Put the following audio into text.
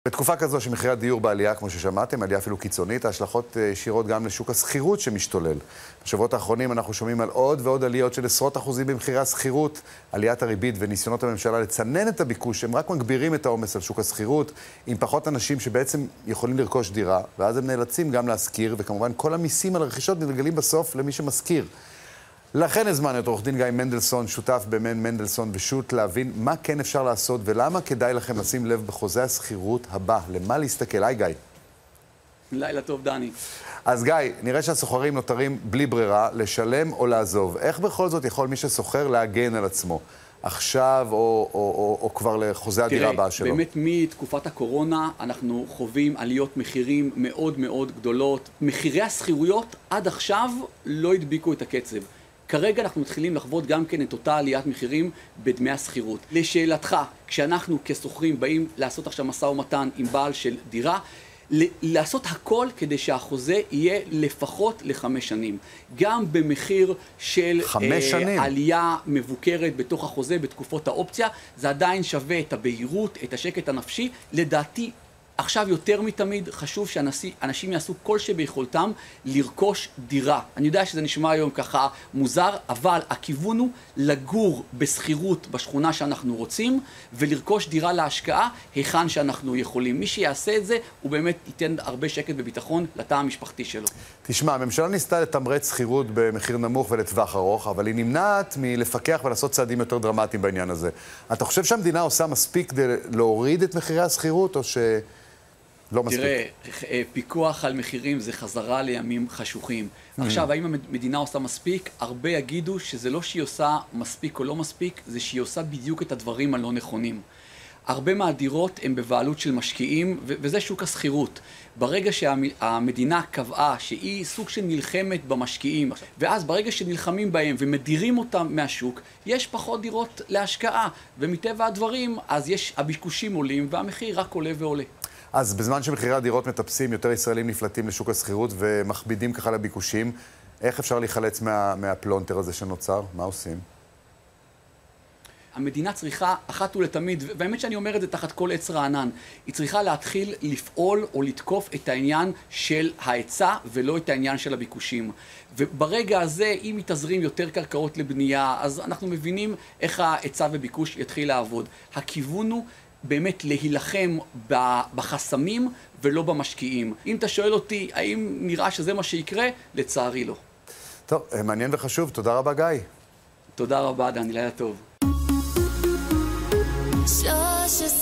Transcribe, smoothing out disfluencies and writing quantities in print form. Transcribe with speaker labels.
Speaker 1: בתקופה כזו שמחירי הדיור בעלייה, כמו ששמעתם, עלייה אפילו קיצונית, ההשלכות ישירות גם לשוק השכירות שמשתולל. בשבועות האחרונים אנחנו שומעים על עוד ועוד עליות של עשרות אחוזים במחירי השכירות. עליית הריבית וניסיונות הממשלה לצנן את הביקוש, הם רק מגבירים את העומס על שוק השכירות, עם פחות אנשים שבעצם יכולים לרכוש דירה, ואז הם נאלצים גם להשכיר, וכמובן כל המיסים על הרכישות מתגלגלים בסוף למי שמשכיר. לכן הזמנו את עורך דין גיא מנדלסון, שותף במן מנדלסון ושות', להבין מה כן אפשר לעשות ולמה כדאי לכם לשים לב בחוזה השכירות הבא. למה להסתכל? היי גיא.
Speaker 2: לילה טוב דני.
Speaker 1: אז גיא, נראה שהסוחרים נותרים בלי ברירה, לשלם או לעזוב. איך בכל זאת יכול מי שסוחר להגן על עצמו? עכשיו או כבר לחוזה הדירה הבאה שלו?
Speaker 2: באמת מתקופת הקורונה אנחנו חווים עליות מחירים מאוד מאוד גדולות. מחירי השכירויות עד עכשיו לא הדביקו את הקצב. כרגע אנחנו מתחילים לחוות גם כן את אותה עליית מחירים בדמי השכירות. לשאלתך, כשאנחנו כסוחרים באים לעשות עכשיו משא ומתן עם בעל של דירה, לעשות הכל כדי שהחוזה יהיה לפחות ל5 שנים. גם במחיר של
Speaker 1: 5 שנים.
Speaker 2: עלייה מבוקרת בתוך החוזה בתקופות האופציה, זה עדיין שווה את הבהירות, את השקט הנפשי. לדעתי, עכשיו יותר מתמיד חשוב שאנשים יעשו כל שביכולתם לרכוש דירה. אני יודע שזה נשמע היום ככה מוזר, אבל הכיוון הוא לגור בשכירות בשכונה שאנחנו רוצים, ולרכוש דירה להשקעה היכן שאנחנו יכולים. מי שיעשה את זה, הוא באמת ייתן הרבה שקט וביטחון לתא המשפחתי שלו.
Speaker 1: תשמע, הממשלה ניסתה לתמרץ שכירות במחיר נמוך ולטווח ארוך, אבל היא נמנעת מלפקח ולעשות צעדים יותר דרמטיים בעניין הזה. אתה חושב שהמדינה עושה מספיק כדי להוריד את מחירי השכירות, או לא מספיק?
Speaker 2: תראה, פיקוח על מחירים זה חזרה לימים חשוכים. עכשיו, האם המדינה עושה מספיק? הרבה יגידו שזה לא שהיא עושה מספיק או לא מספיק, זה שהיא עושה בדיוק את הדברים הלא נכונים. הרבה מהדירות הן בבעלות של משקיעים, וזה שוק השכירות. ברגע שהמדינה קבעה שהיא סוג של נלחמת במשקיעים, ואז ברגע שנלחמים בהם ומדירים אותם מהשוק, יש פחות דירות להשקעה, ומטבע הדברים, אז הביקושים עולים והמחיר רק עולה ועולה.
Speaker 1: אז בזמן שמחירי הדירות מטפסים, יותר ישראלים נפלטים לשוק השכירות ומכבידים ככה לביקושים, איך אפשר להיחלץ מהפלונטר הזה שנוצר? מה עושים?
Speaker 2: המדינה צריכה אחת ולתמיד, והאמת שאני אומר את זה תחת כל עץ רענן, היא צריכה להתחיל לפעול או לתקוף את העניין של ההיצע ולא את העניין של הביקושים. וברגע הזה, אם יתזרים יותר קרקעות לבנייה, אז אנחנו מבינים איך ההיצע וביקוש יתחיל לעבוד. הכיוון הוא באמת להילחם בחסמים ולא במשקיעים. אם אתה שואל אותי, האם נראה שזה מה שיקרה? לצערי לא.
Speaker 1: טוב, מעניין וחשוב. תודה רבה, גיא.
Speaker 2: תודה רבה, דני. לילה טוב.